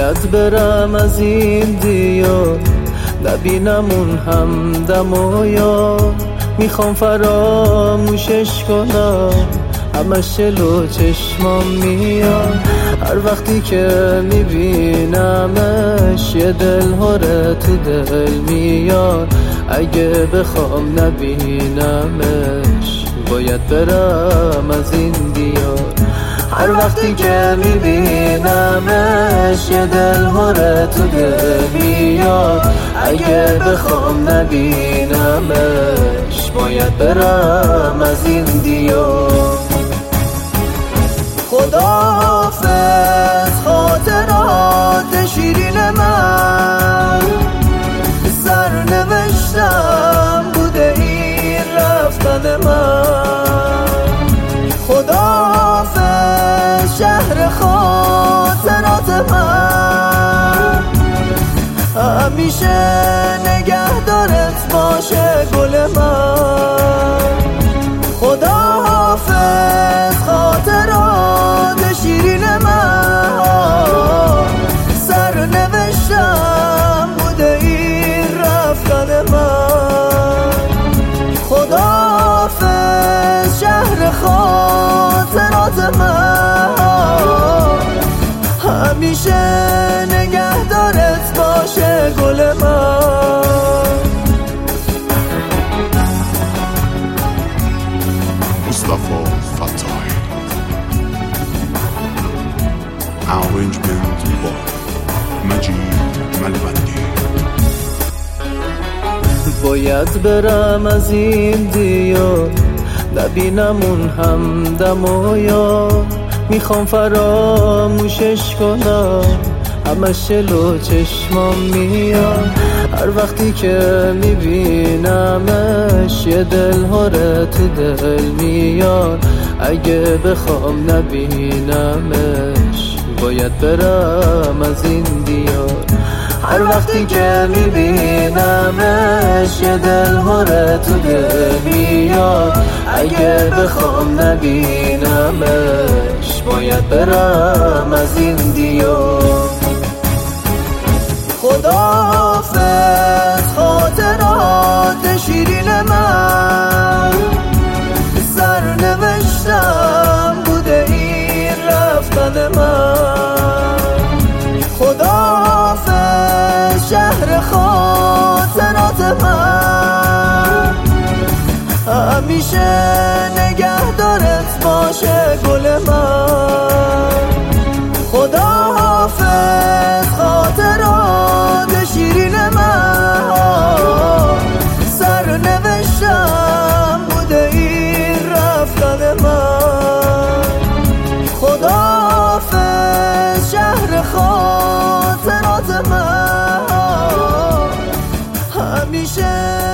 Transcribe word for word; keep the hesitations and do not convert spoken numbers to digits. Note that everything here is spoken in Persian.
باید برم از این دیار، نبینم اون همدم و یار. میخوام فراموشش کنم، همش جلو چشمام میاد. هر وقتی که میبینمش یه دل هره تو دل میاد. اگه بخوام نبینمش باید برم از این دیار. هر وقتی که میبینمش یه دل هره تو دل میاد. اگه بخوام نبینمش باید برم از این دیار. خداحافظ خاطرات شیرین من، سرنوشتم بوده این رفتن من. خداحافظ شهر خاطرات من، همیشه نگهدارت باشه گل من. خداحافظ خاطرات شیرین من، سرنوشتم بوده این رفتن من. خداحافظ شهر خاطرات من، همیشه نگهدارت باشه گل من. Mustafa Fatah. Arrangement by Majid Malbandi. باید برم از این دیار، نبینم اون همدم و یار. میخوام فراموشش کنم، همش جلو چشمام میاد. هر وقتی که میبینمش یه دل هره تو دل میاد. اگه بخوام نبینمش باید برم از این دیار. هر وقتی که میبینمش یه دل هره تو دل میاد. اگه بخوام نبینمش باید برم از این دیار. خداحافظ خاطرات شیرین من، سرنوشتم بوده این رفتن من. خداحافظ شهر خاطرات من، همیشه نگهدارت باشه گل من. خداحافظ خاطرات شیرین من، سرنوشتم بوده این رفتن من. خداحافظ شهر خاطرات من، همیشه